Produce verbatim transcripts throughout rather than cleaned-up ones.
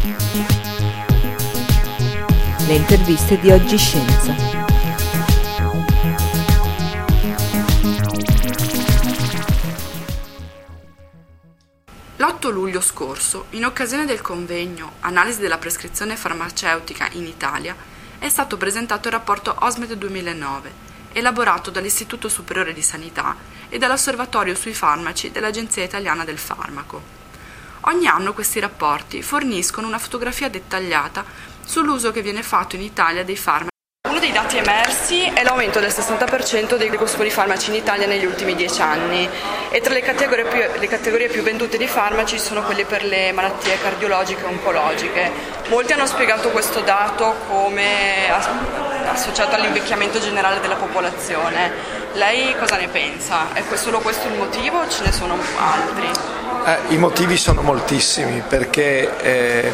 Le interviste di Oggi Scienza. l'otto luglio scorso, in occasione del convegno Analisi della prescrizione farmaceutica in Italia, è stato presentato il rapporto OSMED duemilanove, elaborato dall'Istituto Superiore di Sanità e dall'Osservatorio sui farmaci dell'Agenzia Italiana del Farmaco. Ogni anno questi rapporti forniscono una fotografia dettagliata sull'uso che viene fatto in Italia dei farmaci. Uno dei dati emersi è l'aumento del sessanta per cento dei consumo di farmaci in Italia negli ultimi dieci anni e tra le categorie più, le categorie più vendute di farmaci sono quelle per le malattie cardiologiche e oncologiche. Molti hanno spiegato questo dato come associato all'invecchiamento generale della popolazione. Lei cosa ne pensa? È solo questo il motivo o ce ne sono altri? Eh, I motivi sono moltissimi perché eh,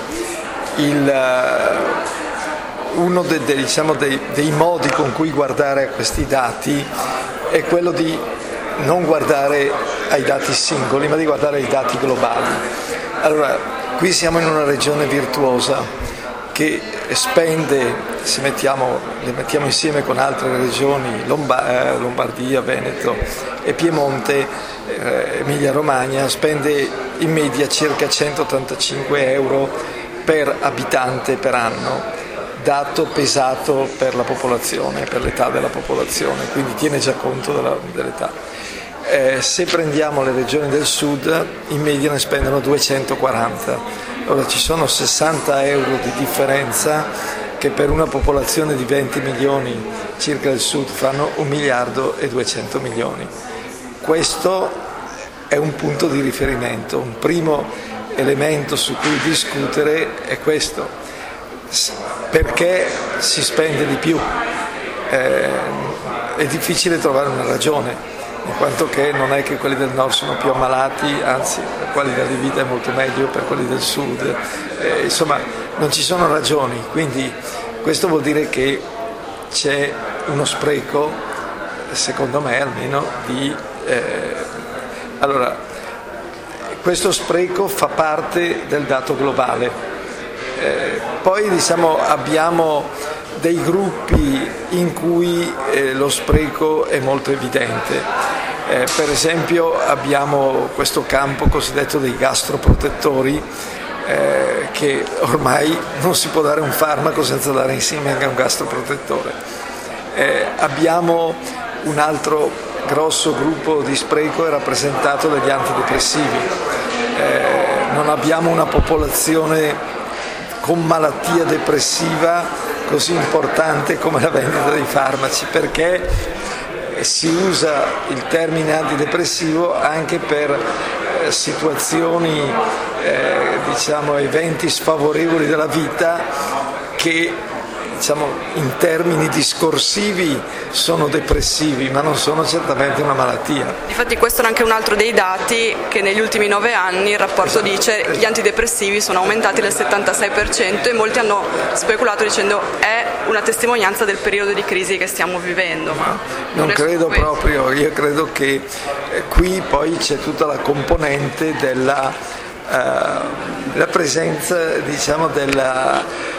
il... Uno de, de, diciamo, dei, dei modi con cui guardare a questi dati è quello di non guardare ai dati singoli, ma di guardare ai dati globali. Allora, qui siamo in una regione virtuosa che spende, se mettiamo, le mettiamo insieme con altre regioni, Lomba, eh, Lombardia, Veneto e Piemonte, eh, Emilia-Romagna, spende in media circa centottantacinque euro per abitante per anno, dato pesato per la popolazione, per l'età della popolazione, quindi tiene già conto della, dell'età. Eh, se prendiamo le regioni del sud, in media ne spendono duecentoquaranta. Ora ci sono sessanta euro di differenza che per una popolazione di venti milioni circa del sud fanno un miliardo e duecento milioni. Questo è un punto di riferimento, un primo elemento su cui discutere è questo. Perché si spende di più? Eh, è difficile trovare una ragione, in quanto che non è che quelli del nord sono più ammalati, anzi la qualità di vita è molto meglio per quelli del sud, eh, insomma non ci sono ragioni, quindi questo vuol dire che c'è uno spreco, secondo me almeno, di... Eh, allora, questo spreco fa parte del dato globale. Eh, poi diciamo, abbiamo dei gruppi in cui eh, lo spreco è molto evidente. Eh, per esempio abbiamo questo campo cosiddetto dei gastroprotettori, eh, che ormai non si può dare un farmaco senza dare insieme anche un gastroprotettore. Eh, abbiamo un altro grosso gruppo di spreco è rappresentato dagli antidepressivi. Eh, non abbiamo una popolazione con malattia depressiva così importante come la vendita dei farmaci, perché si usa il termine antidepressivo anche per eh, situazioni, eh, diciamo, eventi sfavorevoli della vita che, diciamo, in termini discorsivi sono depressivi, ma non sono certamente una malattia. Infatti questo è anche un altro dei dati che negli ultimi nove anni il rapporto esatto. dice che gli antidepressivi sono aumentati del settantasei per cento e molti hanno speculato dicendo è una testimonianza del periodo di crisi che stiamo vivendo. Ma non, non credo proprio, io credo che eh, qui poi c'è tutta la componente della eh, la presenza, diciamo, della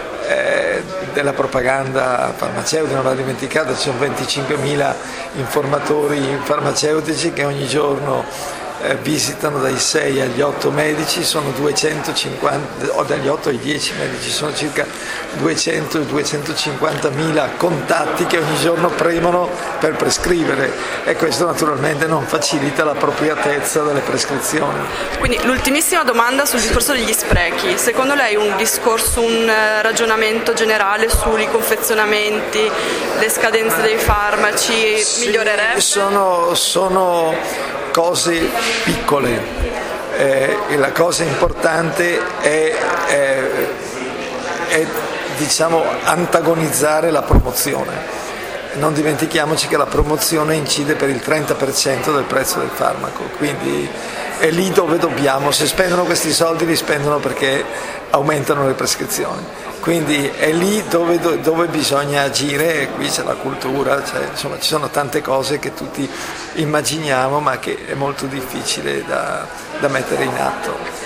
della propaganda farmaceutica. Non va dimenticato, ci sono venticinquemila informatori farmaceutici che ogni giorno eh, visitano dai sei agli otto medici, sono duecentocinquanta, o dagli otto ai dieci medici, sono circa duecento duecentocinquantamila contatti che ogni giorno premono per prescrivere e questo naturalmente non facilita l'appropriatezza delle prescrizioni. Quindi l'ultimissima domanda sul discorso degli sprechi, secondo lei un discorso, un ragionamento generale sui confezionamenti, le scadenze dei farmaci sì, migliorerebbe? Sono, sono cose piccole, eh, e la cosa importante è, è, è diciamo, antagonizzare la promozione. Non dimentichiamoci che la promozione incide per il trenta per cento del prezzo del farmaco, quindi è lì dove dobbiamo, se spendono questi soldi li spendono perché aumentano le prescrizioni, quindi è lì dove, dove bisogna agire, e qui c'è la cultura, cioè, insomma ci sono tante cose che tutti immaginiamo ma che è molto difficile da, da mettere in atto.